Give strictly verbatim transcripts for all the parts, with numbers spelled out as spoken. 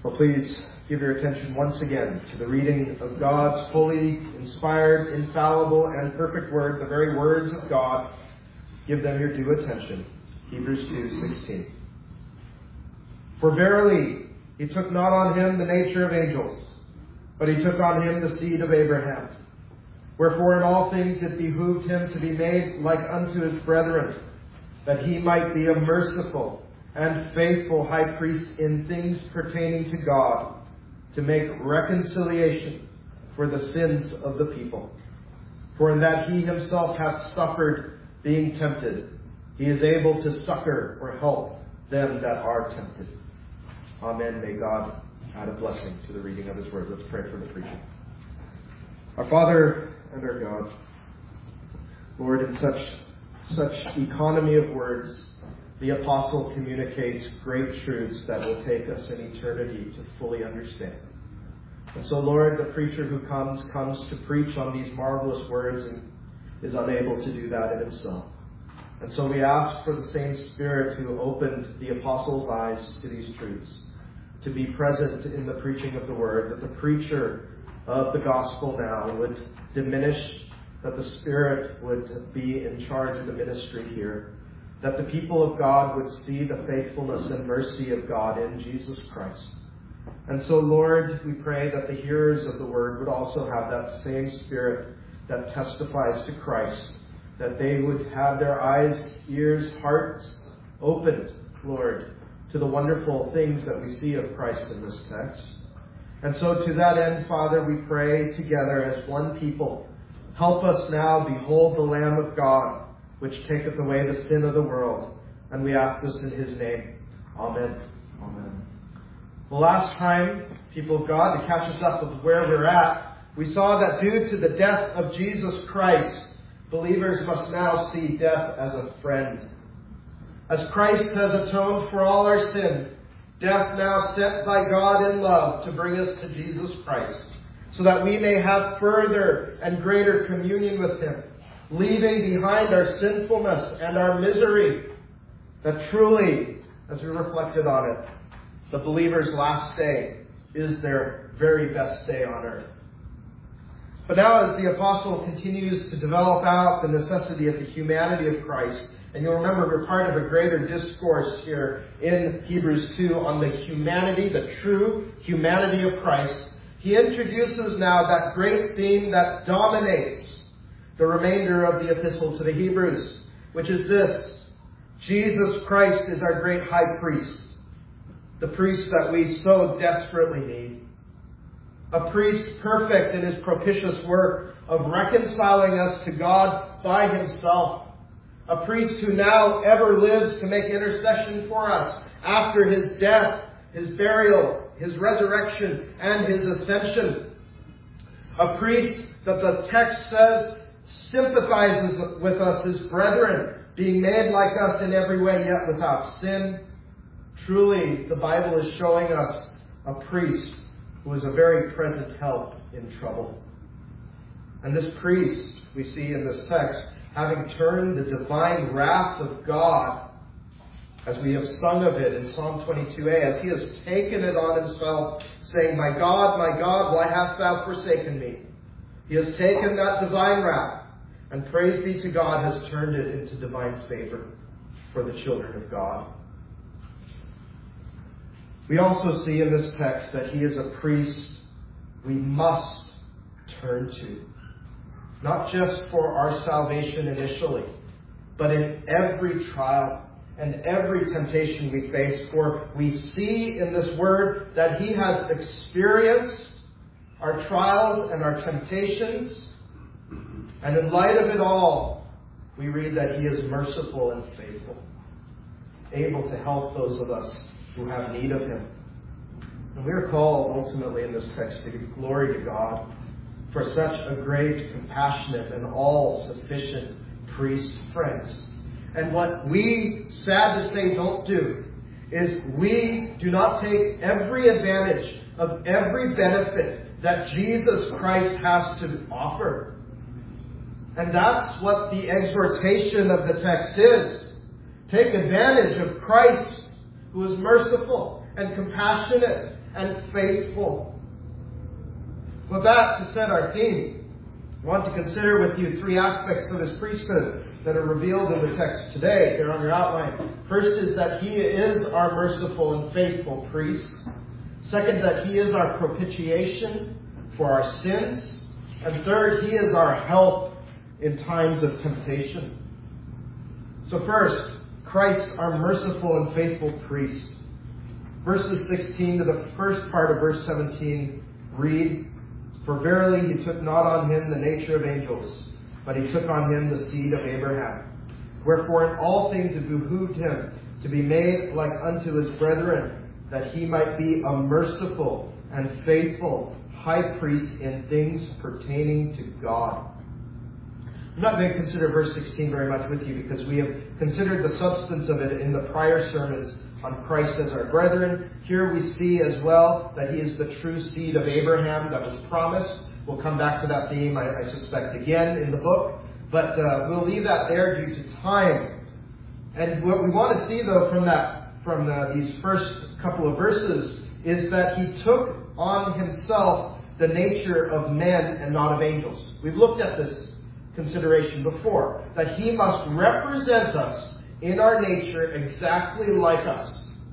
Well, please give your attention once again to the reading of God's holy, inspired, infallible, and perfect word, the very words of God. Give them your due attention. Hebrews two sixteen. For verily he took not on him the nature of angels, but he took on him the seed of Abraham. Wherefore in all things it behooved him to be made like unto his brethren, that he might be a merciful and faithful high priest in things pertaining to God, to make reconciliation for the sins of the people. For in that he himself hath suffered being tempted, he is able to succor or help them that are tempted. Amen. May God add a blessing to the reading of his word. Let's pray for the preaching. Our Father and our God, Lord, in such such economy of words, the apostle communicates great truths that will take us in eternity to fully understand. And so, Lord, the preacher who comes, comes to preach on these marvelous words and is unable to do that in himself. And so we ask for the same Spirit who opened the apostle's eyes to these truths to be present in the preaching of the word, that the preacher of the gospel now would diminish, that the Spirit would be in charge of the ministry here, that the people of God would see the faithfulness and mercy of God in Jesus Christ. And so, Lord, we pray that the hearers of the word would also have that same Spirit that testifies to Christ, that they would have their eyes, ears, hearts opened, Lord, to the wonderful things that we see of Christ in this text. And so to that end, Father, we pray together as one people. Help us now behold the Lamb of God, which taketh away the sin of the world. And we ask this in his name. Amen. Amen. The last time, people of God, to catch us up with where we're at, we saw that due to the death of Jesus Christ, believers must now see death as a friend. As Christ has atoned for all our sin, death now sent by God in love to bring us to Jesus Christ, so that we may have further and greater communion with him, leaving behind our sinfulness and our misery, that truly, as we reflected on it, the believer's last day is their very best day on earth. But now as the apostle continues to develop out the necessity of the humanity of Christ, and you'll remember we're part of a greater discourse here in Hebrews two on the humanity, the true humanity of Christ, he introduces now that great theme that dominates the remainder of the epistle to the Hebrews, which is this: Jesus Christ is our great high priest, the priest that we so desperately need. A priest perfect in his propitious work of reconciling us to God by himself. A priest who now ever lives to make intercession for us after his death, his burial, his resurrection, and his ascension. A priest that the text says sympathizes with us as brethren, being made like us in every way, yet without sin. Truly, the Bible is showing us a priest who is a very present help in trouble. And this priest, we see in this text, having turned the divine wrath of God, as we have sung of it in Psalm twenty-two a, as he has taken it on himself, saying, "My God, my God, why hast thou forsaken me?" He has taken that divine wrath, and praise be to God, has turned it into divine favor for the children of God. We also see in this text that he is a priest we must turn to. Not just for our salvation initially, but in every trial and every temptation we face. For we see in this word that he has experienced our trials and our temptations. And in light of it all, we read that he is merciful and faithful, able to help those of us who have need of him. And we are called ultimately in this text to give glory to God for such a great, compassionate, and all-sufficient priest, friends. And what we, sad to say, don't do is we do not take every advantage of every benefit that Jesus Christ has to offer. And that's what the exhortation of the text is. Take advantage of Christ, who is merciful and compassionate and faithful. With that, to set our theme, I want to consider with you three aspects of his priesthood that are revealed in the text today. They're on your outline. First is that he is our merciful and faithful priest. Second, that he is our propitiation for our sins. And third, he is our help in times of temptation. So first, Christ, our merciful and faithful priest. Verses sixteen to the first part of verse seventeen read, "For verily he took not on him the nature of angels, but he took on him the seed of Abraham. Wherefore in all things it behooved him to be made like unto his brethren, that he might be a merciful and faithful high priest in things pertaining to God." I'm not going to consider verse sixteen very much with you because we have considered the substance of it in the prior sermons on Christ as our brethren. Here we see as well that he is the true seed of Abraham that was promised. We'll come back to that theme, I, I suspect, again in the book. But uh, we'll leave that there due to time. And what we want to see, though, from that, from uh, these first couple of verses is that he took on himself the nature of men and not of angels. We've looked at this consideration before, that he must represent us in our nature exactly like us,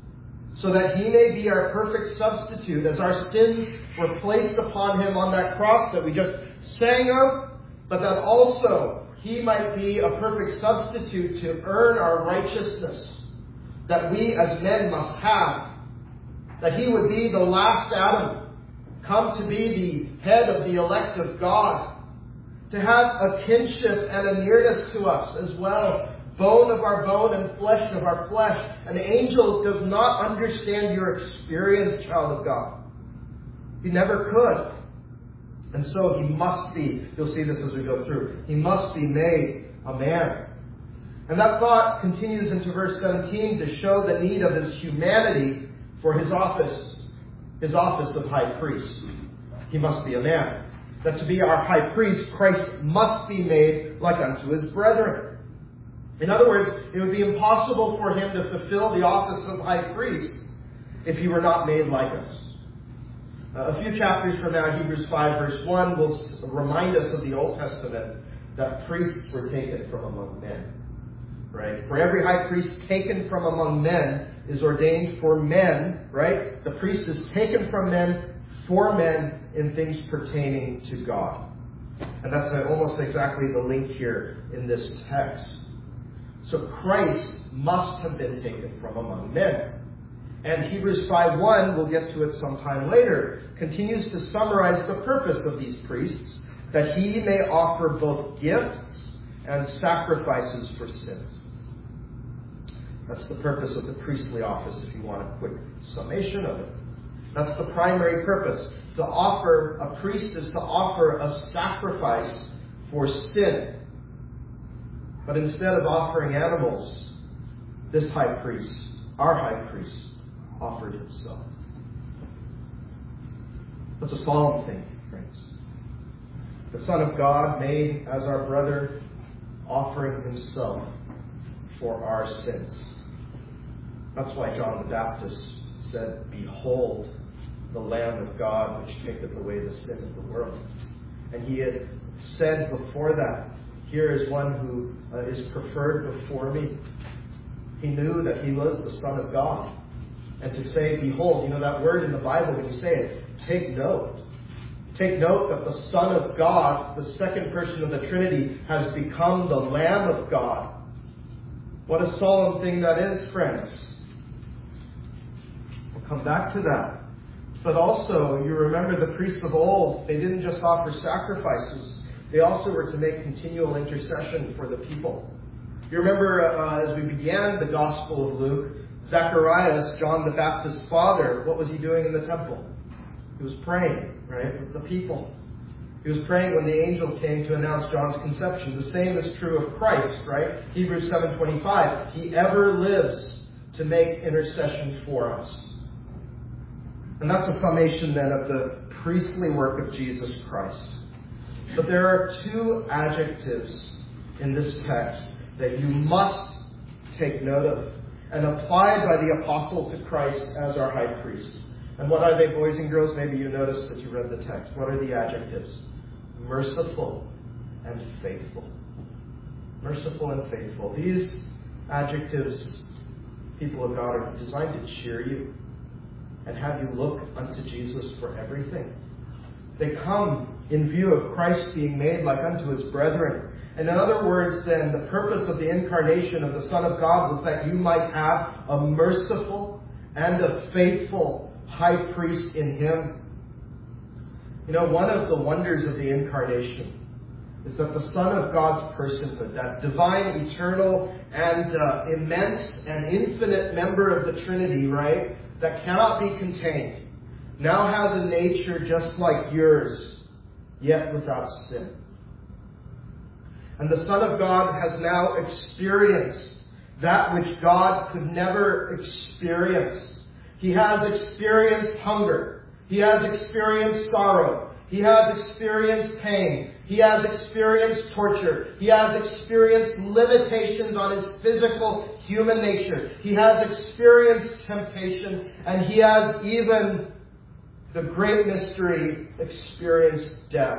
so that he may be our perfect substitute as our sins were placed upon him on that cross that we just sang of, but that also he might be a perfect substitute to earn our righteousness that we as men must have, that he would be the last Adam, come to be the head of the elect of God, to have a kinship and a nearness to us as well, bone of our bone and flesh of our flesh. An angel does not understand your experience, child of God. He never could. And so he must be, you'll see this as we go through, he must be made a man. And that thought continues into verse seventeen to show the need of his humanity for his office, his office of high priest. He must be a man. That to be our high priest, Christ must be made like unto his brethren. In other words, it would be impossible for him to fulfill the office of high priest if he were not made like us. Uh, a few chapters from now, Hebrews five verse one will remind us of the Old Testament that priests were taken from among men. Right? For every high priest taken from among men is ordained for men, right? The priest is taken from men for men in things pertaining to God. And that's almost exactly the link here in this text. So Christ must have been taken from among men. And Hebrews five one, we'll get to it sometime later, continues to summarize the purpose of these priests, that he may offer both gifts and sacrifices for sins. That's the purpose of the priestly office, if you want a quick summation of it. That's the primary purpose. To offer, a priest is to offer a sacrifice for sin. But instead of offering animals, this high priest, our high priest, offered himself. That's a solemn thing, friends. The Son of God made as our brother, offering himself for our sins. That's why John the Baptist said, "Behold, the Lamb of God, which taketh away the sin of the world." And he had said before that, here is one who uh, is preferred before me. He knew that he was the Son of God. And to say, behold, you know that word in the Bible, when you say it, take note. Take note that the Son of God, the second person of the Trinity, has become the Lamb of God. What a solemn thing that is, friends. We'll come back to that. But also, you remember the priests of old, they didn't just offer sacrifices. They also were to make continual intercession for the people. You remember uh, as we began the Gospel of Luke, Zacharias, John the Baptist's father, what was he doing in the temple? He was praying, right, with the people. He was praying when the angel came to announce John's conception. The same is true of Christ, right? Hebrews seven twenty-five. He ever lives to make intercession for us. And that's a summation then of the priestly work of Jesus Christ. But there are two adjectives in this text that you must take note of and applied by the apostle to Christ as our high priest. And what are they, boys and girls? Maybe you noticed that you read the text. What are the adjectives? Merciful and faithful. Merciful and faithful. These adjectives, people of God, are designed to cheer you and have you look unto Jesus for everything. They come in view of Christ being made like unto his brethren. And in other words, then, the purpose of the incarnation of the Son of God was that you might have a merciful and a faithful high priest in him. You know, one of the wonders of the incarnation is that the Son of God's personhood, that divine, eternal, and uh, immense and infinite member of the Trinity, right, that cannot be contained, now has a nature just like yours, yet without sin. And the Son of God has now experienced that which God could never experience. He has experienced hunger. He has experienced sorrow. He has experienced pain. He has experienced torture. He has experienced limitations on his physical human nature. He has experienced temptation. And he has even, the great mystery, experienced death.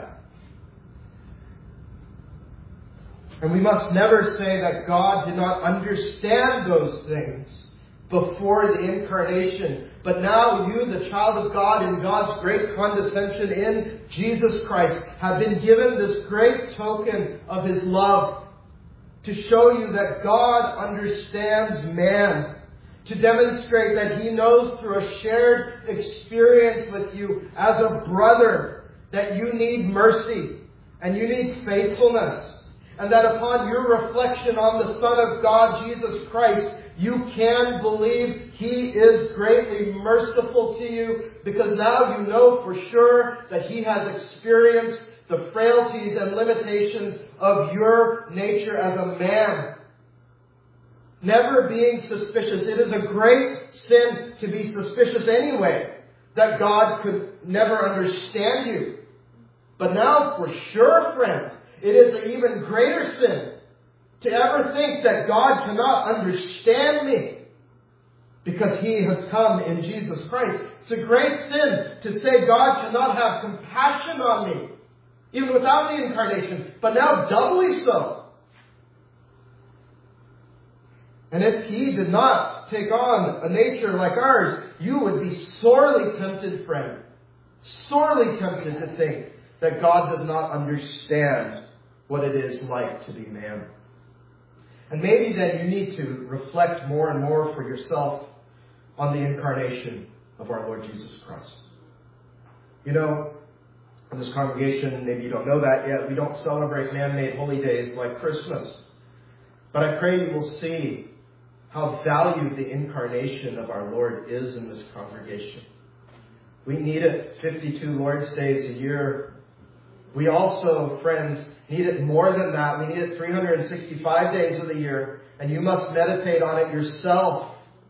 And we must never say that God did not understand those things before the incarnation. But now you, the child of God, in God's great condescension in Jesus Christ, have been given this great token of his love to show you that God understands man, to demonstrate that he knows through a shared experience with you as a brother that you need mercy and you need faithfulness. And that upon your reflection on the Son of God, Jesus Christ, you can believe he is greatly merciful to you, because now you know for sure that he has experienced the frailties and limitations of your nature as a man. Never being suspicious. It is a great sin to be suspicious anyway, that God could never understand you. But now for sure, friend, it is an even greater sin to ever think that God cannot understand me because he has come in Jesus Christ. It's a great sin to say God cannot have compassion on me, even without the incarnation, but now doubly so. And if he did not take on a nature like ours, you would be sorely tempted, friend, sorely tempted to think that God does not understand what it is like to be man. And maybe then you need to reflect more and more for yourself on the incarnation of our Lord Jesus Christ. You know, in this congregation, maybe you don't know that yet, we don't celebrate man-made holy days like Christmas. But I pray you will see how valued the incarnation of our Lord is in this congregation. We need it fifty-two Lord's Days a year. We also, friends, need it more than that. We need it three hundred sixty-five days of the year. And you must meditate on it yourself.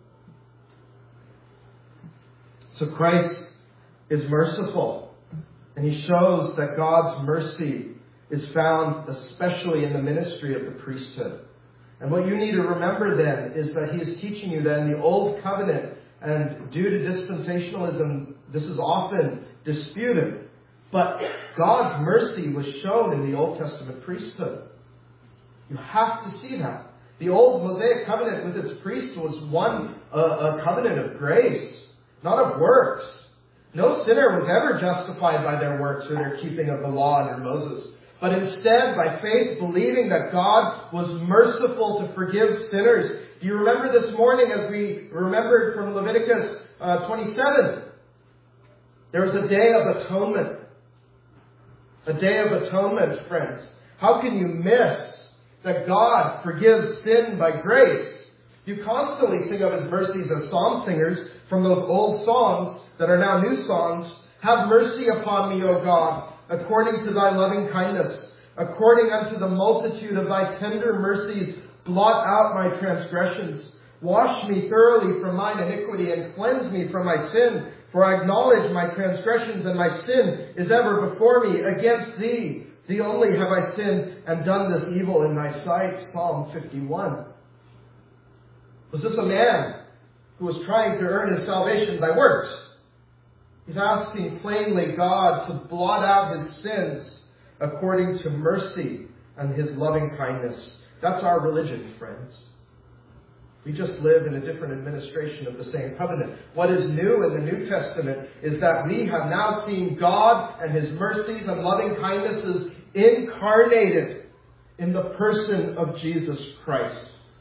So Christ is merciful. And he shows that God's mercy is found especially in the ministry of the priesthood. And what you need to remember then is that he is teaching you that in the Old Covenant, and due to dispensationalism, this is often disputed. But God's mercy was shown in the Old Testament priesthood. You have to see that. The old Mosaic covenant with its priests was one, a, a covenant of grace, not of works. No sinner was ever justified by their works or their keeping of the law under Moses. But instead, by faith, believing that God was merciful to forgive sinners. Do you remember this morning as we remembered from Leviticus uh, twenty-seven? There was a day of atonement. A day of atonement, friends. How can you miss that God forgives sin by grace? You constantly sing of his mercies as psalm singers from those old songs that are now new songs. Have mercy upon me, O God, according to thy loving kindness. According unto the multitude of thy tender mercies, blot out my transgressions. Wash me thoroughly from mine iniquity and cleanse me from my sin. For I acknowledge my transgressions, and my sin is ever before me. Against thee, thee only have I sinned and done this evil in thy sight. Psalm fifty-one. Was this a man who was trying to earn his salvation by works? He's asking plainly God to blot out his sins according to mercy and his loving kindness. That's our religion, friends. We just live in a different administration of the same covenant. What is new in the New Testament is that we have now seen God and his mercies and loving kindnesses incarnated in the person of Jesus Christ.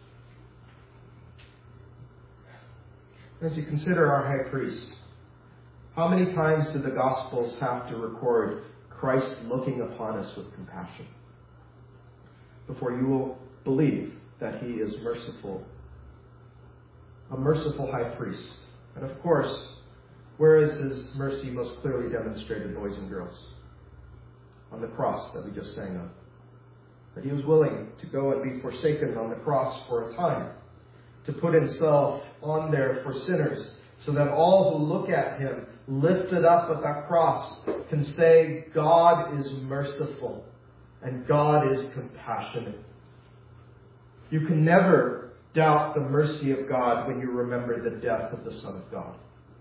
As you consider our high priest, how many times do the Gospels have to record Christ looking upon us with compassion before you will believe that he is merciful? A merciful high priest. And of course, where is his mercy most clearly demonstrated, boys and girls? On the cross that we just sang of. That he was willing to go and be forsaken on the cross for a time, to put himself on there for sinners, so that all who look at him lifted up at that cross can say, God is merciful and God is compassionate. You can never doubt the mercy of God when you remember the death of the Son of God.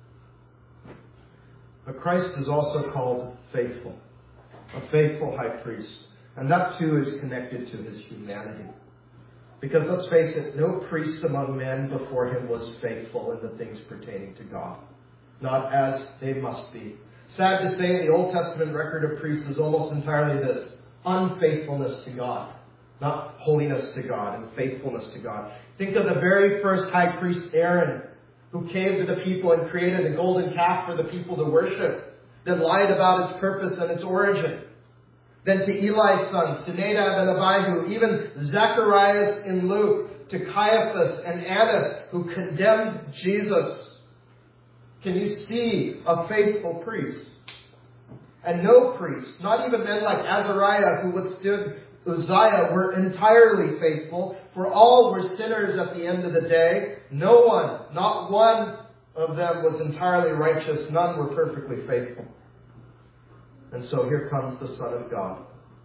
But Christ is also called faithful, a faithful high priest. And that too is connected to his humanity. Because let's face it, no priest among men before him was faithful in the things pertaining to God. Not as they must be. Sad to say, the Old Testament record of priests is almost entirely this: unfaithfulness to God. Not holiness to God and faithfulness to God. Think of the very first high priest, Aaron, who came to the people and created a golden calf for the people to worship, then lied about its purpose and its origin. Then to Eli's sons, to Nadab and Abihu, even Zacharias in Luke, to Caiaphas and Annas, who condemned Jesus. Can you see a faithful priest? And no priest, not even men like Azariah who withstood Uzziah, were entirely faithful, for all were sinners at the end of the day. No one, not one of them was entirely righteous. None were perfectly faithful. And so here comes the Son of God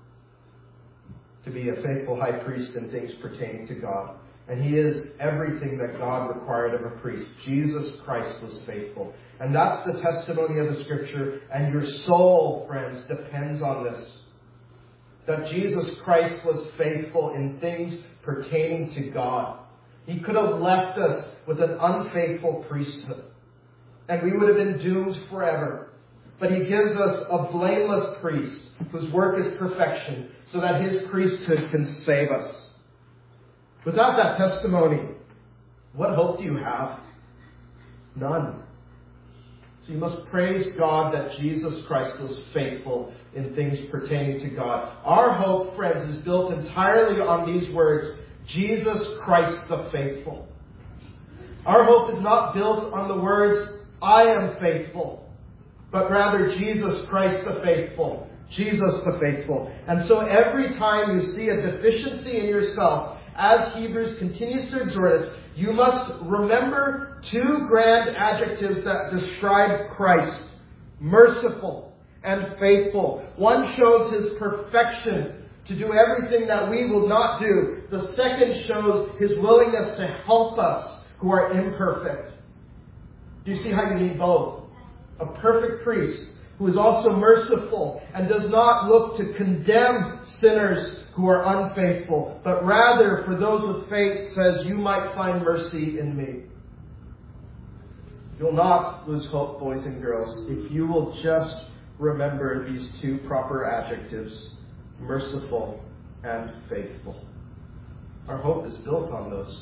to be a faithful high priest in things pertaining to God. And he is everything that God required of a priest. Jesus Christ was faithful. And that's the testimony of the Scripture. And your soul, friends, depends on this. That Jesus Christ was faithful in things pertaining to God. He could have left us with an unfaithful priesthood, and we would have been doomed forever. But he gives us a blameless priest whose work is perfection, so that his priesthood can save us. Without that testimony, what hope do you have? None. So you must praise God that Jesus Christ was faithful in things pertaining to God. Our hope, friends, is built entirely on these words: Jesus Christ the faithful. Our hope is not built on the words, I am faithful, but rather Jesus Christ the faithful. Jesus the faithful. And so every time you see a deficiency in yourself, as Hebrews continues to exhort us, you must remember two grand adjectives that describe Christ: merciful and faithful. One shows his perfection to do everything that we will not do. The second shows his willingness to help us who are imperfect. Do you see how you need both? A perfect priest who is also merciful and does not look to condemn sinners who are unfaithful, but rather for those with faith says, you might find mercy in me. You'll not lose hope, boys and girls, if you will just remember these two proper adjectives: merciful and faithful. Our hope is built on those.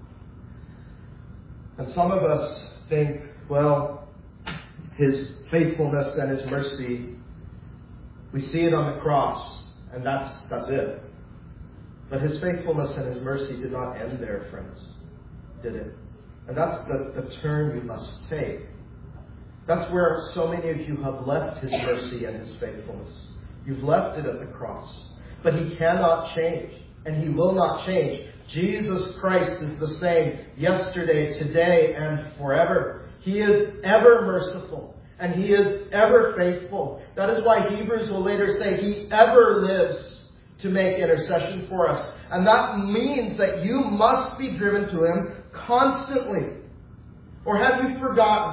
And some of us think, well, his faithfulness and his mercy, we see it on the cross, and that's that's it. But his faithfulness and his mercy did not end there, friends. Did it? And that's the, the turn you must take. That's where so many of you have left his mercy and his faithfulness. You've left it at the cross. But he cannot change, and he will not change. Jesus Christ is the same yesterday, today, and forever. He is ever merciful, and he is ever faithful. That is why Hebrews will later say he ever lives to make intercession for us. And that means that you must be driven to him constantly. Or have you forgotten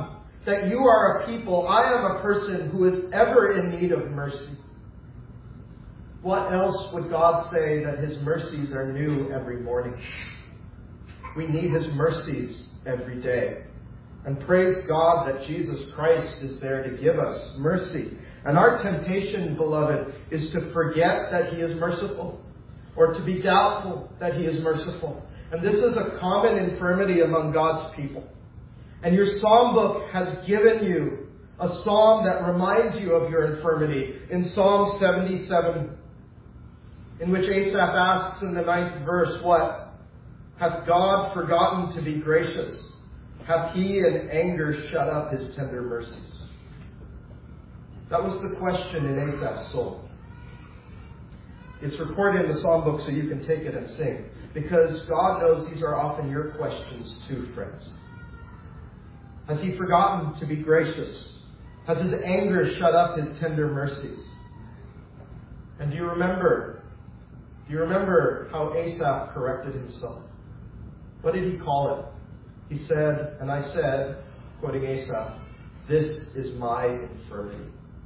that you are a people, I am a person who is ever in need of mercy. What else would God say that His mercies are new every morning? We need His mercies every day. And praise God that Jesus Christ is there to give us mercy. And our temptation, beloved, is to forget that He is merciful, or to be doubtful that He is merciful. And this is a common infirmity among God's people. And your psalm book has given you a psalm that reminds you of your infirmity. In Psalm seventy-seven, in which Asaph asks in the ninth verse, what? Hath God forgotten to be gracious? Hath He in anger shut up His tender mercies? That was the question in Asaph's soul. It's recorded in the psalm book so you can take it and sing. Because God knows these are often your questions too, friends. Has He forgotten to be gracious? Has His anger shut up His tender mercies? And do you remember, do you remember how Asaph corrected himself? What did he call it? He said, and I said, quoting Asaph, "This is my infirmity."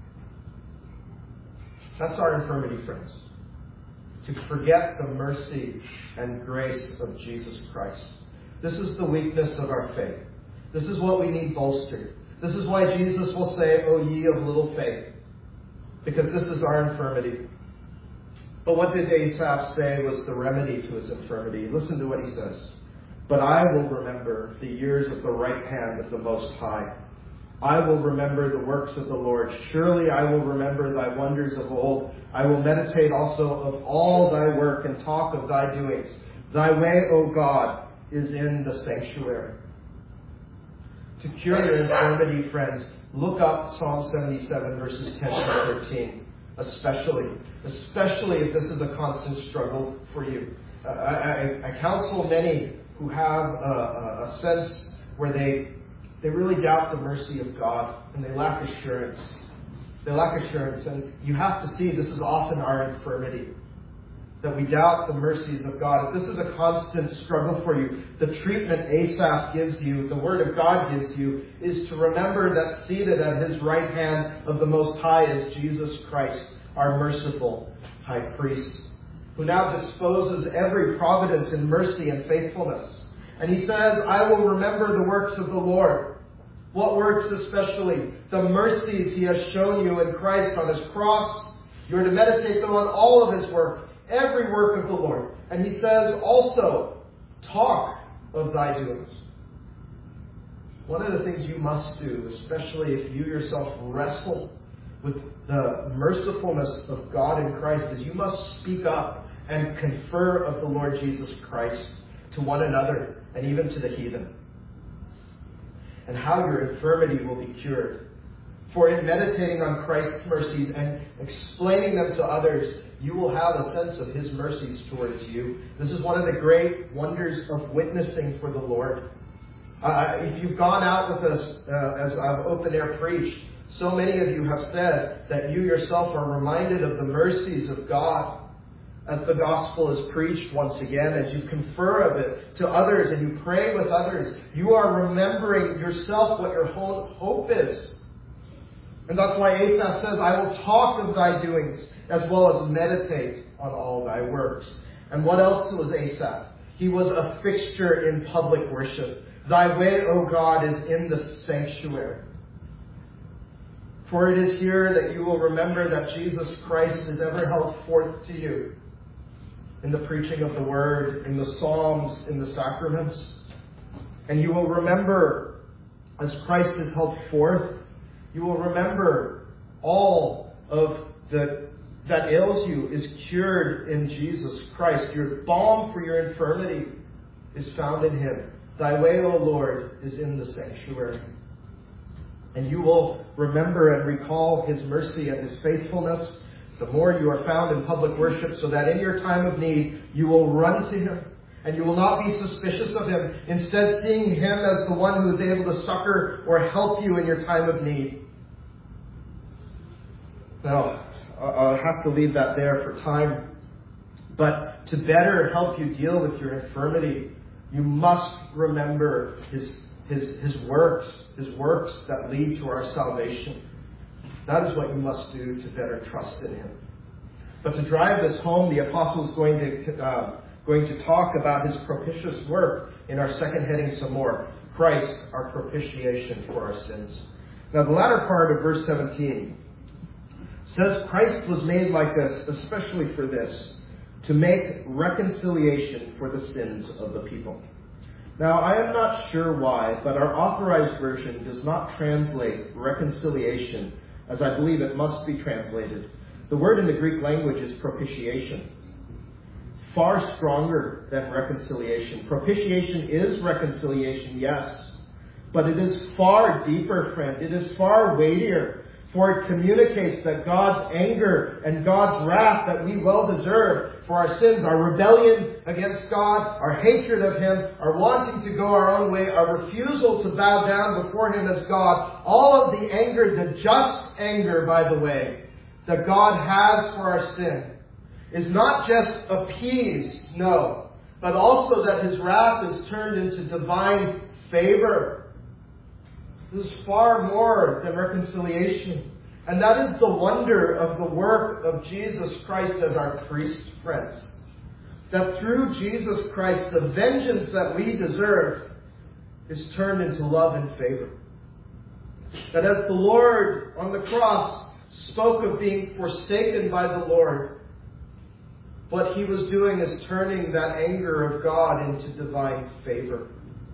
That's our infirmity, friends. To forget the mercy and grace of Jesus Christ. This is the weakness of our faith. This is what we need bolstered. This is why Jesus will say, "O ye of little faith," because this is our infirmity. But what did Asaph say was the remedy to his infirmity? Listen to what he says. "But I will remember the years of the right hand of the Most High. I will remember the works of the Lord. Surely I will remember thy wonders of old. I will meditate also of all thy work and talk of thy doings. Thy way, O God, is in the sanctuary." To cure your infirmity, friends, look up Psalm seventy-seven, verses ten to thirteen. Especially, especially if this is a constant struggle for you. Uh, I, I, I counsel many who have a, a sense where they they really doubt the mercy of God and they lack assurance. They lack assurance, and you have to see this is often our infirmity, that we doubt the mercies of God. If this is a constant struggle for you, the treatment Asaph gives you, the Word of God gives you, is to remember that seated at His right hand of the Most High is Jesus Christ, our merciful High Priest, who now disposes every providence in mercy and faithfulness. And He says, "I will remember the works of the Lord." What works especially? The mercies He has shown you in Christ on His cross. You are to meditate on all of His work, every work of the Lord. And He says also, talk of thy doings. One of the things you must do, especially if you yourself wrestle with the mercifulness of God in Christ, is you must speak up and confer of the Lord Jesus Christ to one another and even to the heathen. And how your infirmity will be cured. For in meditating on Christ's mercies and explaining them to others, you will have a sense of His mercies towards you. This is one of the great wonders of witnessing for the Lord. Uh, if you've gone out with us uh, as I've open air preached, so many of you have said that you yourself are reminded of the mercies of God as the gospel is preached once again, as you confer of it to others and you pray with others. You are remembering yourself what your whole hope is. And that's why Asaph says, "I will talk of thy doings as well as meditate on all thy works." And what else was Asaph? He was a fixture in public worship. "Thy way, O God, is in the sanctuary." For it is here that you will remember that Jesus Christ is ever held forth to you in the preaching of the Word, in the Psalms, in the sacraments. And you will remember, as Christ is held forth, you will remember all of the that ails you is cured in Jesus Christ. Your balm for your infirmity is found in Him. Thy way, O Lord, is in the sanctuary. And you will remember and recall His mercy and His faithfulness the more you are found in public worship, so that in your time of need you will run to Him and you will not be suspicious of Him, instead seeing Him as the one who is able to succor or help you in your time of need. Now, I'll have to leave that there for time. But to better help you deal with your infirmity, you must remember His his, his works, his works that lead to our salvation. That is what you must do to better trust in him. But to drive this home, the apostle is going to, uh, going to talk about his propitious work in our second heading some more. Christ, our propitiation for our sins. Now the latter part of verse seventeen says Christ was made like this, especially for this, to make reconciliation for the sins of the people. Now, I am not sure why, but our authorized version does not translate reconciliation as I believe it must be translated. The word in the Greek language is propitiation. Far stronger than reconciliation. Propitiation is reconciliation, yes, but it is far deeper, friend. It is far weightier. For it communicates that God's anger and God's wrath that we well deserve for our sins, our rebellion against God, our hatred of him, our wanting to go our own way, our refusal to bow down before him as God, all of the anger, the just anger, by the way, that God has for our sin, is not just appeased, no, but also that his wrath is turned into divine favor. This is far more than reconciliation. And that is the wonder of the work of Jesus Christ as our priest, friends. That through Jesus Christ, the vengeance that we deserve is turned into love and favor. That as the Lord on the cross spoke of being forsaken by the Lord, what he was doing is turning that anger of God into divine favor.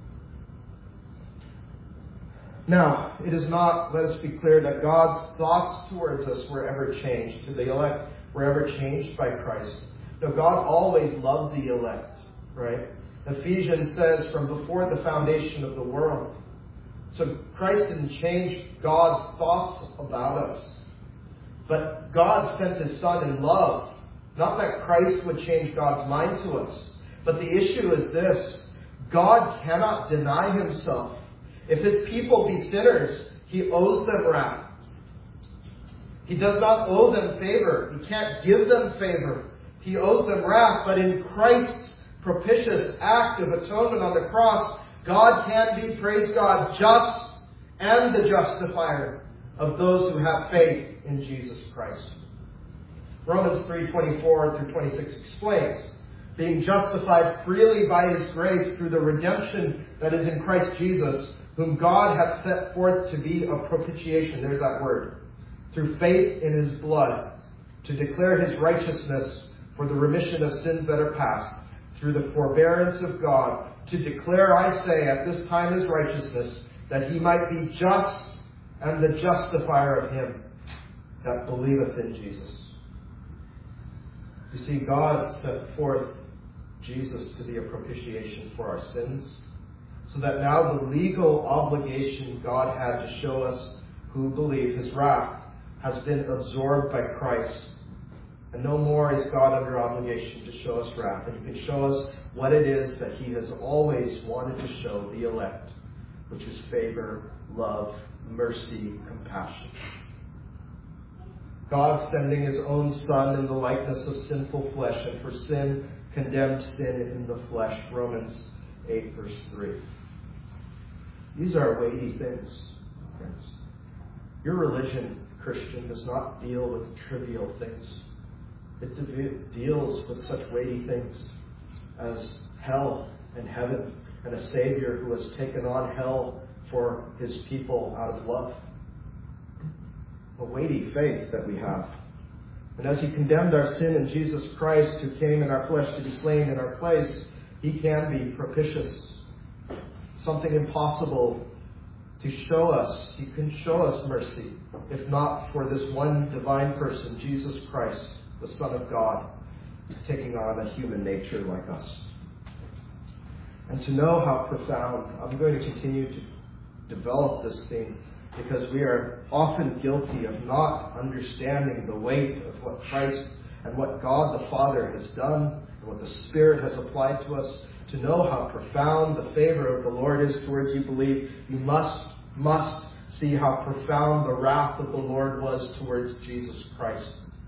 Now, it is not, let us be clear, that God's thoughts towards us were ever changed. To the elect were ever changed by Christ. No, God always loved the elect, right? Ephesians says from before the foundation of the world. So Christ didn't change God's thoughts about us. But God sent his Son in love. Not that Christ would change God's mind to us. But the issue is this. God cannot deny himself. If his people be sinners, he owes them wrath. He does not owe them favor. He can't give them favor. He owes them wrath. But in Christ's propitious act of atonement on the cross, God can be, praise God, just and the justifier of those who have faith in Jesus Christ. Romans three twenty-four through twenty-six explains, being justified freely by his grace through the redemption that is in Christ Jesus, whom God hath set forth to be a propitiation, there's that word, through faith in his blood, to declare his righteousness for the remission of sins that are past, through the forbearance of God, to declare, I say, at this time his righteousness, that he might be just and the justifier of him that believeth in Jesus. You see, God set forth Jesus to be a propitiation for our sins, so that now the legal obligation God had to show us who believe, his wrath, has been absorbed by Christ. And no more is God under obligation to show us wrath. And he can show us what it is that he has always wanted to show the elect, which is favor, love, mercy, compassion. God sending his own Son in the likeness of sinful flesh, and for sin condemned sin in the flesh. Romans eight verse three. These are weighty things, friends. Your religion, Christian, does not deal with trivial things. It de- deals with such weighty things as hell and heaven, and a Savior who has taken on hell for his people out of love. A weighty faith that we have. And as he condemned our sin in Jesus Christ, who came in our flesh to be slain in our place, he can be propitious. Something impossible to show us. He can show us mercy, if not for this one divine person, Jesus Christ, the Son of God, taking on a human nature like us. And to know how profound, I'm going to continue to develop this theme, because we are often guilty of not understanding the weight of what Christ and what God the Father has done and what the Spirit has applied to us. To know how profound the favor of the Lord is towards you believe, you must, must see how profound the wrath of the Lord was towards Jesus Christ.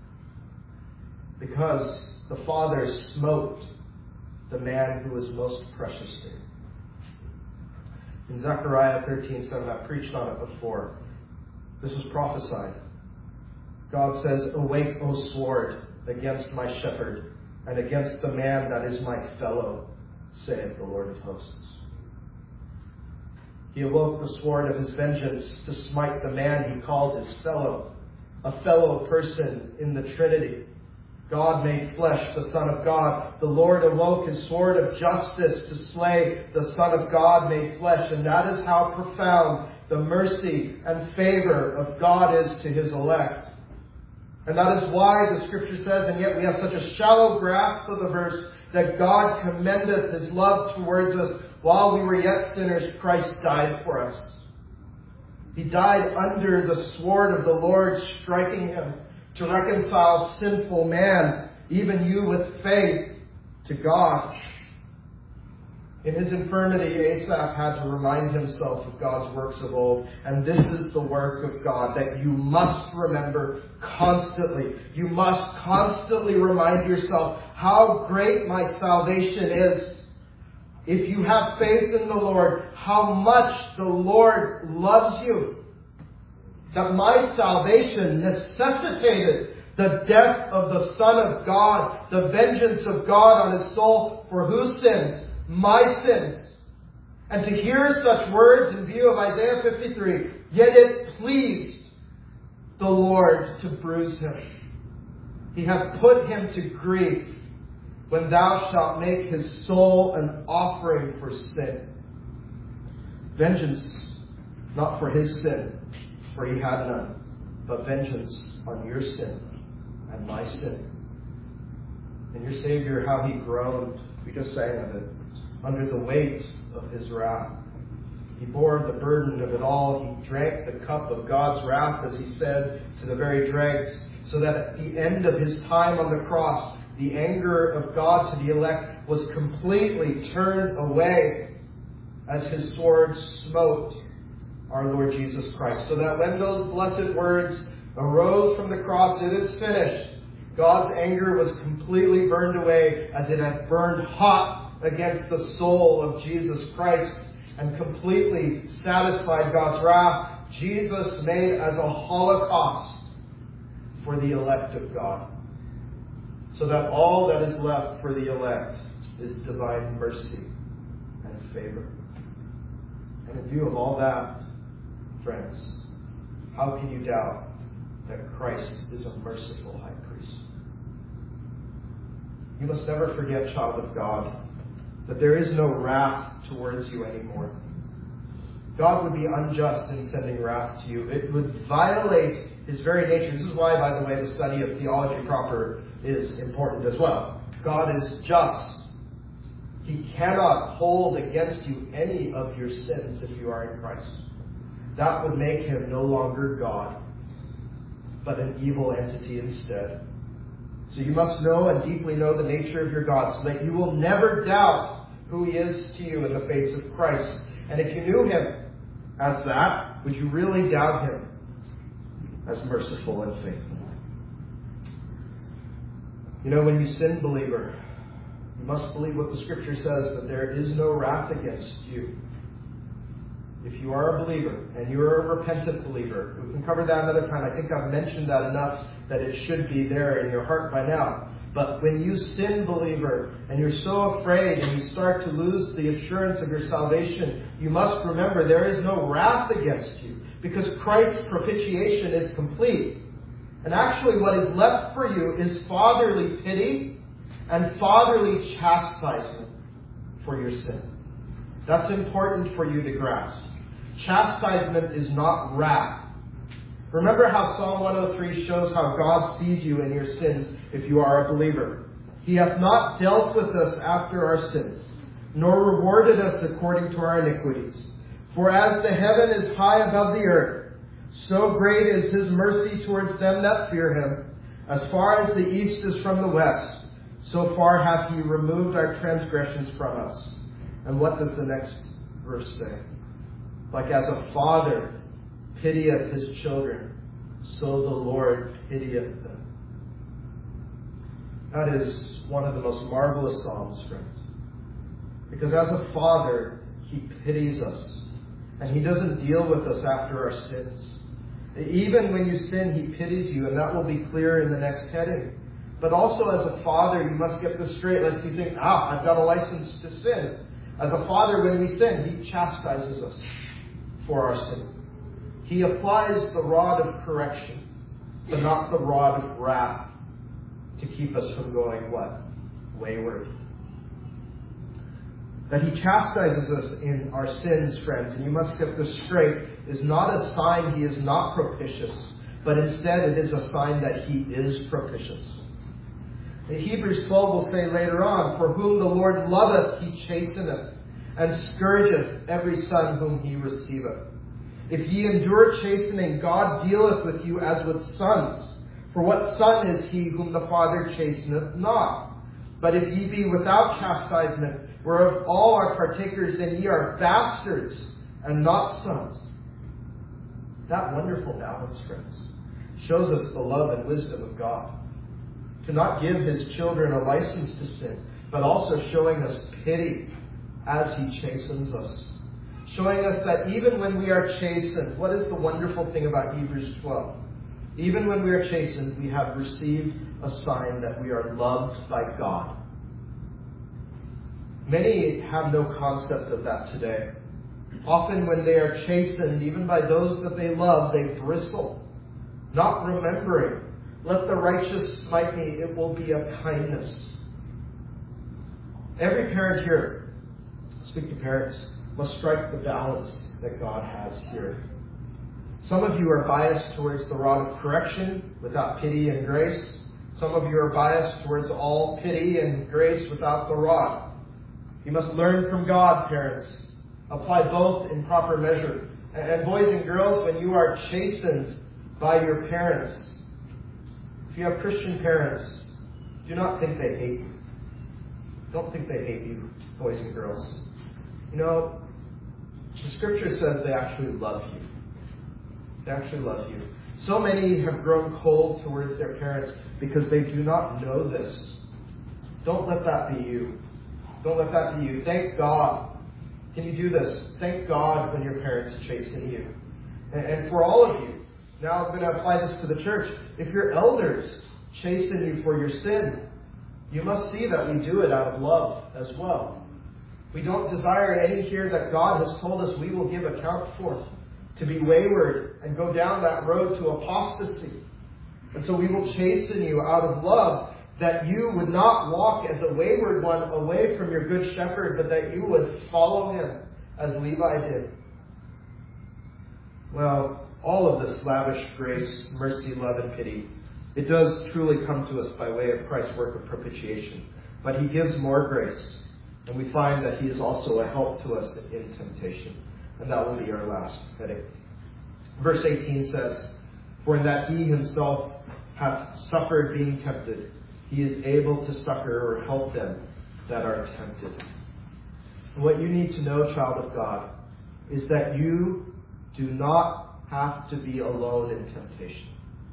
Because the Father smote the man who was most precious to him. In Zechariah thirteen seven, I've preached on it before. This was prophesied. God says, "Awake, O sword, against my shepherd, and against the man that is my fellow, saith the Lord of hosts." He awoke the sword of his vengeance to smite the man he called his fellow, a fellow person in the Trinity. God made flesh, the Son of God. The Lord awoke his sword of justice to slay the Son of God made flesh. And that is how profound the mercy and favor of God is to his elect. And that is why the Scripture says, and yet we have such a shallow grasp of the verse, that God commendeth his love towards us. While we were yet sinners, Christ died for us. He died under the sword of the Lord, striking him to reconcile sinful man, even you with faith, to God. In his infirmity, Asaph had to remind himself of God's works of old. And this is the work of God that you must remember constantly. You must constantly remind yourself how great my salvation is. If you have faith in the Lord, how much the Lord loves you. That my salvation necessitated the death of the Son of God, the vengeance of God on his soul, for whose sins? My sins. And to hear such words in view of Isaiah fifty-three, yet it pleased the Lord to bruise him. He hath put him to grief when thou shalt make his soul an offering for sin. Vengeance, not for his sin, for he had none, but vengeance on your sin and my sin. And your Savior, how he groaned, we just sang of it, under the weight of his wrath. He bore the burden of it all. He drank the cup of God's wrath, as he said, to the very dregs, so that at the end of his time on the cross, the anger of God to the elect was completely turned away as his sword smote our Lord Jesus Christ. So that when those blessed words arose from the cross, "It is finished," God's anger was completely burned away as it had burned hot against the soul of Jesus Christ and completely satisfied God's wrath. Jesus made as a holocaust for the elect of God, so that all that is left for the elect is divine mercy and favor. And in view of all that, friends, how can you doubt that Christ is a merciful high priest? You must never forget, child of God, that there is no wrath towards you anymore. God would be unjust in sending wrath to you. It would violate his very nature. This is why, by the way, the study of theology proper is important as well. God is just. He cannot hold against you any of your sins if you are in Christ. That would make him no longer God, but an evil entity instead. So you must know and deeply know the nature of your God, so that you will never doubt who he is to you in the face of Christ. And if you knew him as that, would you really doubt him as merciful and faithful? You know, when you sin, believer, you must believe what the Scripture says, that there is no wrath against you. If you are a believer, and you are a repentant believer, we can cover that another time. I think I've mentioned that enough that it should be there in your heart by now. But when you sin, believer, and you're so afraid and you start to lose the assurance of your salvation, you must remember there is no wrath against you, because Christ's propitiation is complete. And actually what is left for you is fatherly pity and fatherly chastisement for your sin. That's important for you to grasp. Chastisement is not wrath. Remember how Psalm one oh three shows how God sees you in your sins if you are a believer. He hath not dealt with us after our sins, nor rewarded us according to our iniquities. For as the heaven is high above the earth, so great is his mercy towards them that fear him. As far as the east is from the west, so far hath he removed our transgressions from us. And what does the next verse say? Like as a father pitieth his children, so the Lord pitieth them. That is one of the most marvelous psalms, friends. Because as a father, he pities us. And he doesn't deal with us after our sins. Even when you sin, he pities you, and that will be clear in the next heading. But also as a father, you must get this straight, lest you think, ah, I've got a license to sin. As a father, when we sin, he chastises us for our sin. He applies the rod of correction, but not the rod of wrath, to keep us from going what? Wayward. That he chastises us in our sins, friends, and you must get this straight, is not a sign he is not propitious, but instead it is a sign that he is propitious. In Hebrews twelve will say later on, for whom the Lord loveth, he chasteneth, and scourgeth every son whom he receiveth. If ye endure chastening, God dealeth with you as with sons. For what son is he whom the Father chasteneth not? But if ye be without chastisement, whereof all are partakers, then ye are bastards and not sons. That wonderful balance, friends, shows us the love and wisdom of God. To not give his children a license to sin, but also showing us pity as he chastens us. Showing us that even when we are chastened, what is the wonderful thing about Hebrews twelve? Even when we are chastened, we have received a sign that we are loved by God. Many have no concept of that today. Often when they are chastened, even by those that they love, they bristle, not remembering, let the righteous smite me, it will be a kindness. Every parent here, speak to parents, must strike the balance that God has here. Some of you are biased towards the rod of correction without pity and grace. Some of you are biased towards all pity and grace without the rod. You must learn from God, parents. Apply both in proper measure. And boys and girls, when you are chastened by your parents, if you have Christian parents, do not think they hate you. Don't think they hate you, boys and girls. You know, the Scripture says they actually love you. They actually love you. So many have grown cold towards their parents because they do not know this. Don't let that be you. Don't let that be you. Thank God. Can you do this? Thank God when your parents chasten you. And, and for all of you, now I'm going to apply this to the church. If your elders chasten you for your sin, you must see that we do it out of love as well. We don't desire any here that God has told us we will give account for, to be wayward and go down that road to apostasy. And so we will chasten you out of love, that you would not walk as a wayward one away from your good shepherd, but that you would follow him as Levi did. Well, all of this lavish grace, mercy, love, and pity, it does truly come to us by way of Christ's work of propitiation. But he gives more grace, and we find that he is also a help to us in temptation. And that will be our last heading. Verse eighteen says, for in that he himself hath suffered being tempted, he is able to succor or help them that are tempted. And what you need to know, child of God, is that you do not have to be alone in temptation.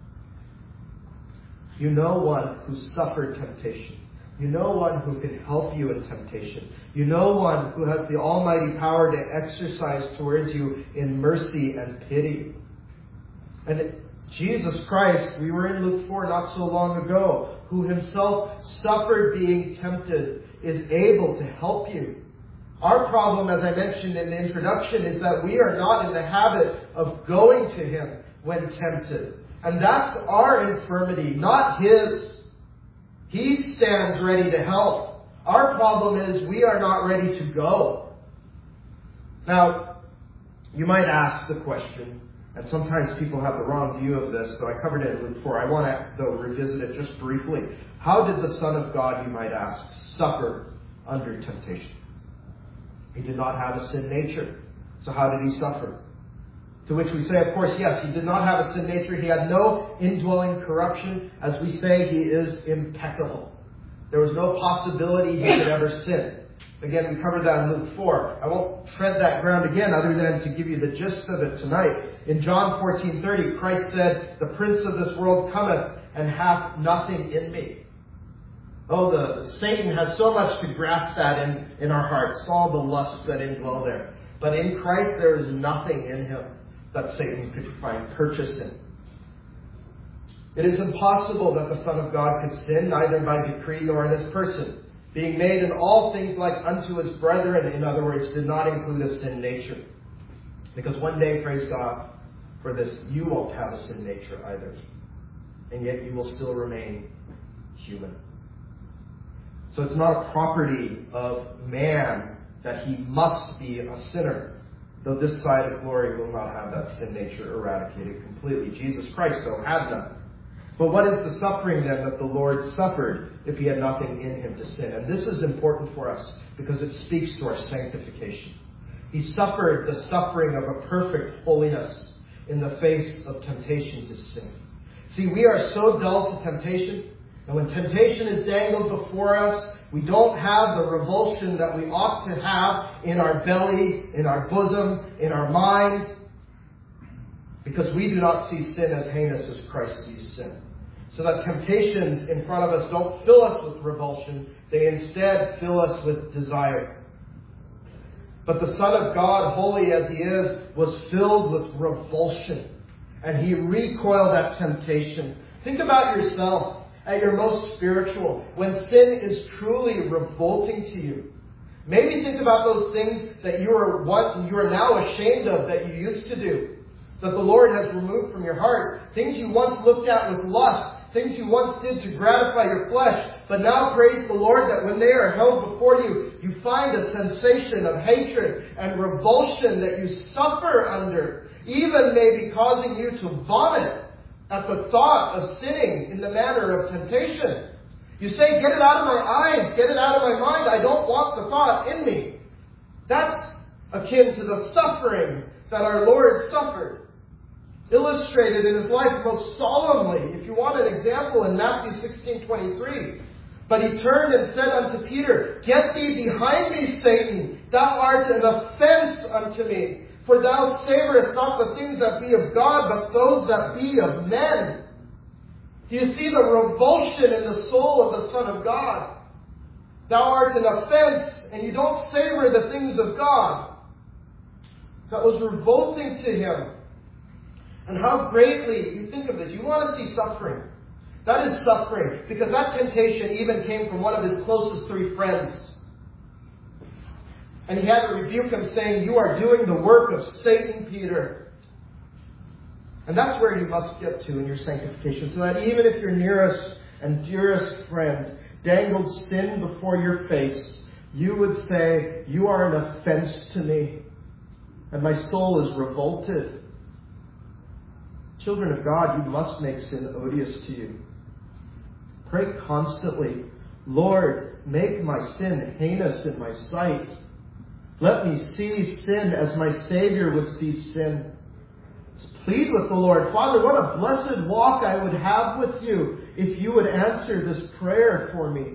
You know one who suffered temptation. You know one who can help you in temptation. You know one who has the almighty power to exercise towards you in mercy and pity. And Jesus Christ, we were in Luke four not so long ago, who himself suffered being tempted, is able to help you. Our problem, as I mentioned in the introduction, is that we are not in the habit of going to him when tempted. And that's our infirmity, not his. He stands ready to help. Our problem is we are not ready to go. Now, you might ask the question, and sometimes people have the wrong view of this, so I covered it in Luke four. I want to, though, revisit it just briefly. How did the Son of God, you might ask, suffer under temptation? He did not have a sin nature. So how did he suffer? To which we say, of course, yes, he did not have a sin nature. He had no indwelling corruption. As we say, he is impeccable. There was no possibility he could ever sin. Again, we covered that in Luke four. I won't tread that ground again other than to give you the gist of it tonight. In John fourteen thirty, Christ said, the prince of this world cometh and hath nothing in me. Oh, the Satan has so much to grasp at in, in our hearts, all the lusts that indwell there. But in Christ there is nothing in him that Satan could find purchase in. It is impossible that the Son of God could sin, neither by decree nor in his person, being made in all things like unto his brethren, in other words, did not include a sin nature. Because one day, praise God for this, you won't have a sin nature either. And yet you will still remain human. So it's not a property of man that he must be a sinner, though this side of glory will not have that sin nature eradicated completely. Jesus Christ, though, had none. But what is the suffering then that the Lord suffered if he had nothing in him to sin? And this is important for us because it speaks to our sanctification. He suffered the suffering of a perfect holiness in the face of temptation to sin. See, we are so dull to temptation, and when temptation is dangled before us, we don't have the revulsion that we ought to have in our belly, in our bosom, in our mind, because we do not see sin as heinous as Christ sees sin. So that temptations in front of us don't fill us with revulsion, they instead fill us with desire. But the Son of God, holy as he is, was filled with revulsion. And he recoiled at temptation. Think about yourself at your most spiritual, when sin is truly revolting to you. Maybe think about those things that you are what you are now ashamed of that you used to do, that the Lord has removed from your heart. Things you once looked at with lust, things you once did to gratify your flesh, but now praise the Lord that when they are held before you, you find a sensation of hatred and revulsion that you suffer under, even may be causing you to vomit at the thought of sinning in the manner of temptation. You say, get it out of my eyes, get it out of my mind, I don't want the thought in me. That's akin to the suffering that our Lord suffered, illustrated in his life most solemnly. If you want an example, in Matthew sixteen twenty-three. But he turned and said unto Peter, Get thee behind me, Satan, thou art an offense unto me. For thou savorest not the things that be of God, but those that be of men. Do you see the revulsion in the soul of the Son of God? Thou art an offense, and you don't savor the things of God. That was revolting to him. And how greatly, you think of this, you want to see suffering. That is suffering, because that temptation even came from one of his closest three friends. And he had to rebuke him, saying, You are doing the work of Satan, Peter. And that's where you must get to in your sanctification, so that even if your nearest and dearest friend dangled sin before your face, you would say, You are an offense to me, and my soul is revolted. Children of God, you must make sin odious to you. Pray constantly, Lord, make my sin heinous in my sight. Let me see sin as my Savior would see sin. Plead with the Lord. Father, what a blessed walk I would have with you if you would answer this prayer for me.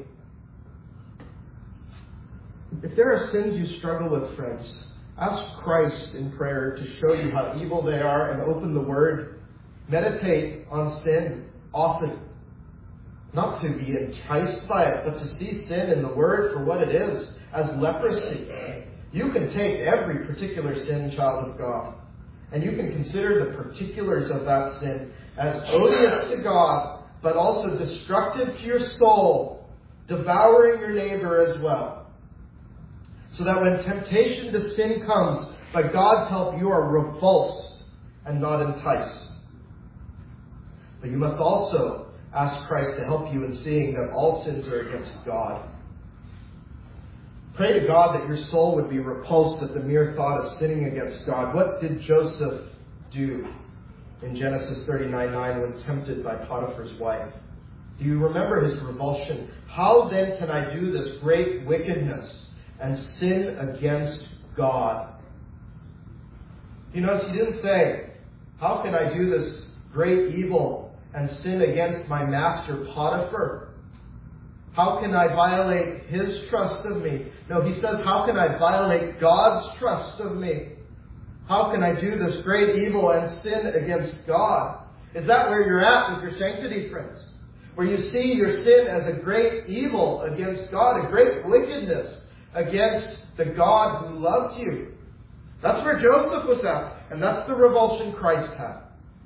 If there are sins you struggle with, friends, ask Christ in prayer to show you how evil they are and open the Word. Meditate on sin often. Not to be enticed by it, but to see sin in the Word for what it is, as leprosy. You can take every particular sin, child of God, and you can consider the particulars of that sin as odious to God, but also destructive to your soul, devouring your neighbor as well. So that when temptation to sin comes, by God's help, you are repulsed and not enticed. But you must also ask Christ to help you in seeing that all sins are against God. Pray to God that your soul would be repulsed at the mere thought of sinning against God. What did Joseph do in Genesis thirty-nine nine when tempted by Potiphar's wife? Do you remember his revulsion? How then can I do this great wickedness and sin against God? You notice he didn't say, how can I do this great evil and sin against my master Potiphar? How can I violate his trust of me? No, he says, how can I violate God's trust of me? How can I do this great evil and sin against God? Is that where you're at with your sanctity, friends? Where you see your sin as a great evil against God, a great wickedness against the God who loves you? That's where Joseph was at, and that's the revulsion Christ had.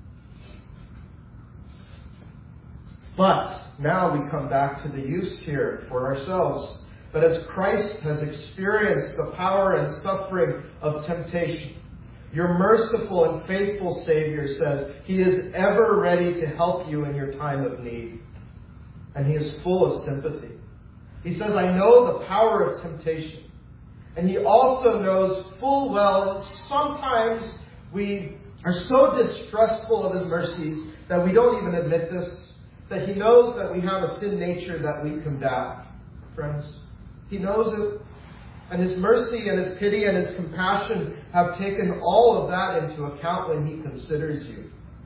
But now we come back to the use here for ourselves. But as Christ has experienced the power and suffering of temptation, your merciful and faithful Savior says He is ever ready to help you in your time of need. And He is full of sympathy. He says, I know the power of temptation. And He also knows full well that sometimes we are so distrustful of His mercies that we don't even admit this, that He knows that we have a sin nature that we combat. Friends, He knows it. And His mercy and His pity and His compassion have taken all of that into account when He considers you.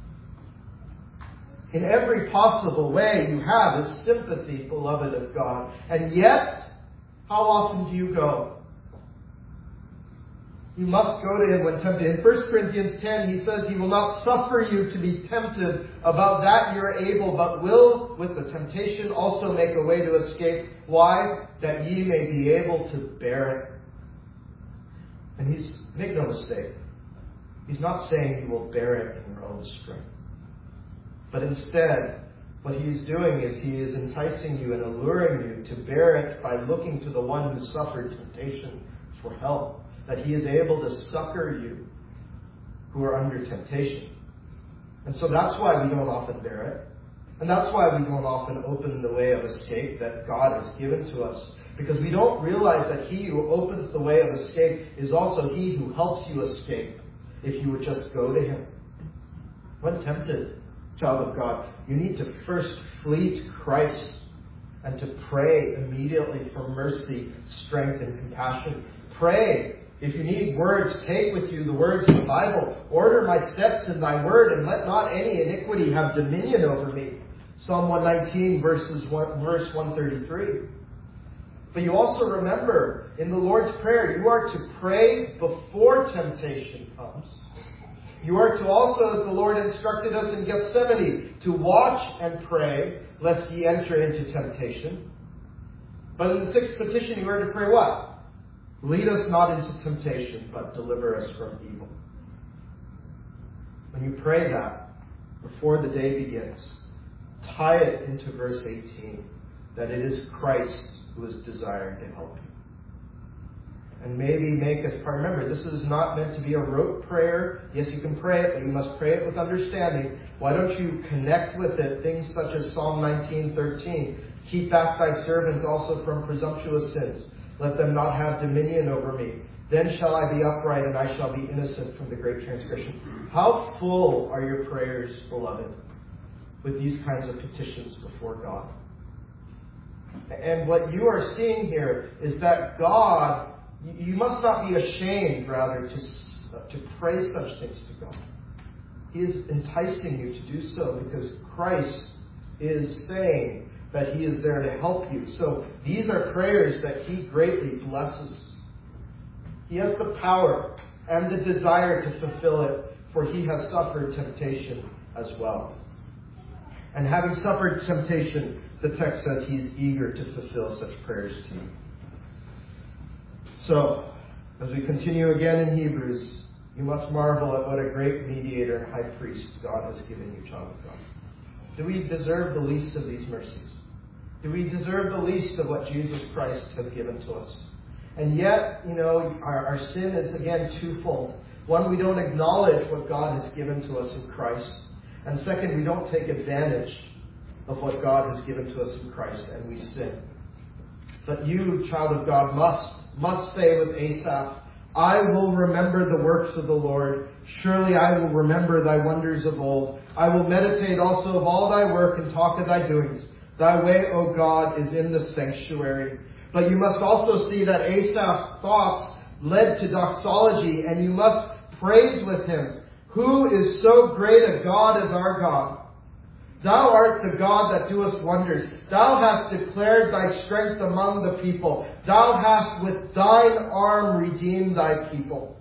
In every possible way you have His sympathy, beloved of God. And yet, how often do you go? You must go to Him when tempted. In First Corinthians ten, He says He will not suffer you to be tempted. About that you are able, but will, with the temptation, also make a way to escape. Why? That ye may be able to bear it. And He's, make no mistake, He's not saying you will bear it in your own strength. But instead, what He is doing is He is enticing you and alluring you to bear it by looking to the one who suffered temptation for help. That He is able to succor you who are under temptation. And so that's why we don't often bear it. And that's why we don't often open the way of escape that God has given to us. Because we don't realize that He who opens the way of escape is also He who helps you escape if you would just go to Him. When tempted, child of God, you need to first flee to Christ and to pray immediately for mercy, strength, and compassion. Pray. If you need words, take with you the words of the Bible. Order my steps in thy word, and let not any iniquity have dominion over me. Psalm one nineteen, verses one, verse one thirty-three. But you also remember, in the Lord's Prayer, you are to pray before temptation comes. You are to also, as the Lord instructed us in Gethsemane, to watch and pray, lest ye enter into temptation. But in the sixth petition, you are to pray what? Lead us not into temptation, but deliver us from evil. When you pray that, before the day begins, tie it into verse eighteen, that it is Christ who is desiring to help you. And maybe make us, remember, this is not meant to be a rote prayer. Yes, you can pray it, but you must pray it with understanding. Why don't you connect with it things such as Psalm nineteen thirteen? Keep back thy servant also from presumptuous sins. Let them not have dominion over me. Then shall I be upright, and I shall be innocent from the great transgression. How full are your prayers, beloved, with these kinds of petitions before God? And what you are seeing here is that God, you must not be ashamed, rather, to, to pray such things to God. He is enticing you to do so because Christ is saying that He is there to help you. So these are prayers that He greatly blesses. He has the power and the desire to fulfill it, for He has suffered temptation as well. And having suffered temptation, the text says He's eager to fulfill such prayers to you. So, as we continue again in Hebrews, you must marvel at what a great mediator and high priest God has given you, child of God. Do we deserve the least of these mercies? Do we deserve the least of what Jesus Christ has given to us? And yet, you know, our, our sin is again twofold. One, we don't acknowledge what God has given to us in Christ. And second, we don't take advantage of what God has given to us in Christ, and we sin. But you, child of God, must, must say with Asaph, I will remember the works of the Lord. Surely I will remember thy wonders of old. I will meditate also of all thy work and talk of thy doings. Thy way, O God, is in the sanctuary. But you must also see that Asaph's thoughts led to doxology, and you must praise with him. Who is so great a God as our God? Thou art the God that doest wonders. Thou hast declared thy strength among the people. Thou hast with thine arm redeemed thy people.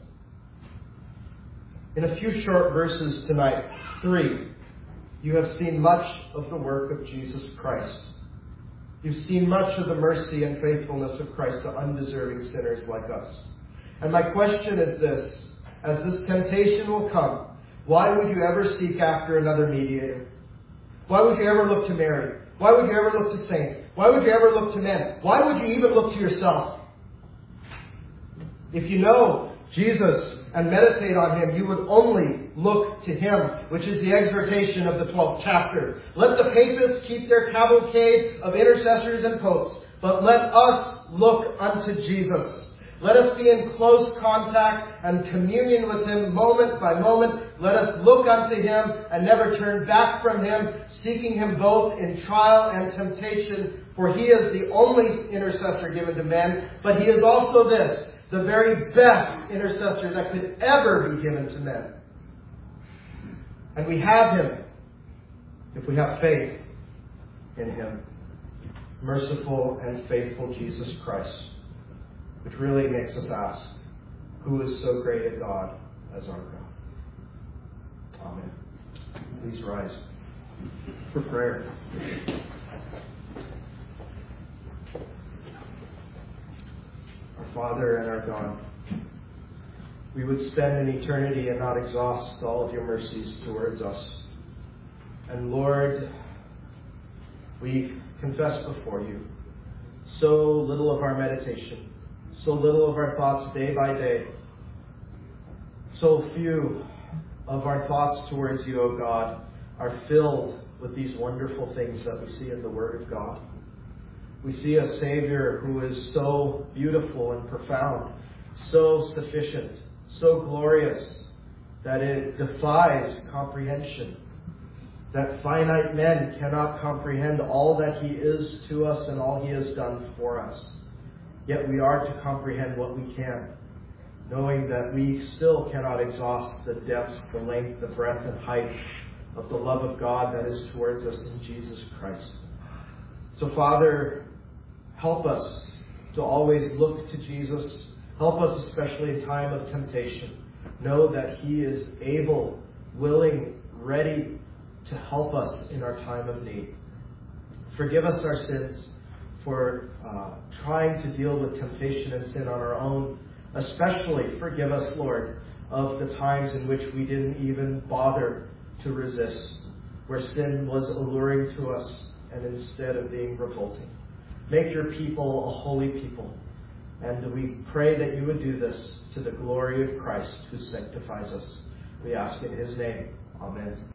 In a few short verses tonight, three, you have seen much of the work of Jesus Christ. You've seen much of the mercy and faithfulness of Christ to undeserving sinners like us. And my question is this: as this temptation will come, why would you ever seek after another mediator? Why would you ever look to Mary? Why would you ever look to saints? Why would you ever look to men? Why would you even look to yourself? If you know Jesus and meditate on Him, you would only look to Him, which is the exhortation of the twelfth chapter. Let the papists keep their cavalcade of intercessors and popes, but let us look unto Jesus. Let us be in close contact and communion with Him moment by moment. Let us look unto Him and never turn back from Him, seeking Him both in trial and temptation, for He is the only intercessor given to men, but He is also this, the very best intercessor that could ever be given to men. And we have Him if we have faith in Him. Merciful and faithful Jesus Christ. Which really makes us ask, who is so great a God as our God? Amen. Please rise for prayer. Our Father and our God, we would spend an eternity and not exhaust all of your mercies towards us. And Lord, we confess before you so little of our meditation, so little of our thoughts day by day, so few of our thoughts towards you, O God, are filled with these wonderful things that we see in the Word of God. We see a Savior who is so beautiful and profound, so sufficient, so glorious, that it defies comprehension. That finite men cannot comprehend all that He is to us and all He has done for us. Yet we are to comprehend what we can, knowing that we still cannot exhaust the depths, the length, the breadth, and height of the love of God that is towards us in Jesus Christ. So, Father, help us to always look to Jesus. Help us, especially in time of temptation. Know that He is able, willing, ready to help us in our time of need. Forgive us our sins for uh, trying to deal with temptation and sin on our own. Especially forgive us, Lord, of the times in which we didn't even bother to resist, where sin was alluring to us and instead of being revolting. Make your people a holy people. And we pray that you would do this to the glory of Christ who sanctifies us. We ask in His name. Amen.